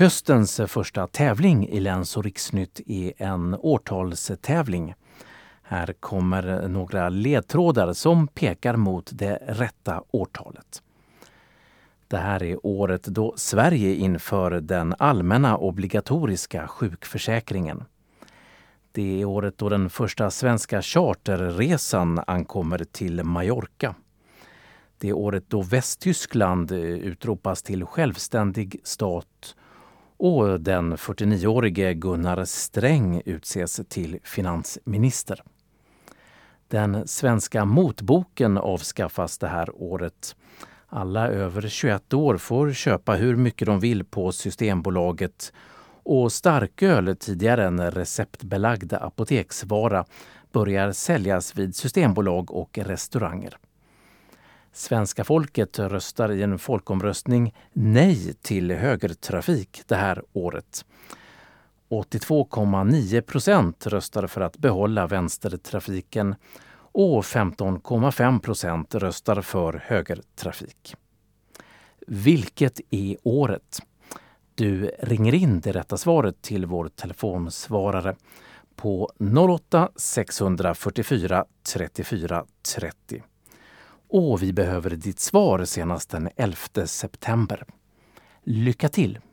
Höstens första tävling i Läns- och riksnytt är en årtalstävling. Här kommer några ledtrådar som pekar mot det rätta årtalet. Det här är året då Sverige inför den allmänna obligatoriska sjukförsäkringen. Det är året då den första svenska charterresan ankommer till Mallorca. Det är året då Västtyskland utropas till självständig stat och den 49-årige Gunnar Sträng utses till finansminister. Den svenska motboken avskaffas det här året. Alla över 21 år får köpa hur mycket de vill på Systembolaget och starköl, tidigare en receptbelagd apoteksvara, börjar säljas vid systembolag och restauranger. Svenska folket röstar i en folkomröstning nej till högertrafik det här året. 82,9% röstar för att behålla vänstertrafiken och 15,5% röstar för högertrafik. Vilket är året? Du ringer in det rätta svaret till vår telefonsvarare på 08 644 34 30. Och vi behöver ditt svar senast den 11 september. Lycka till!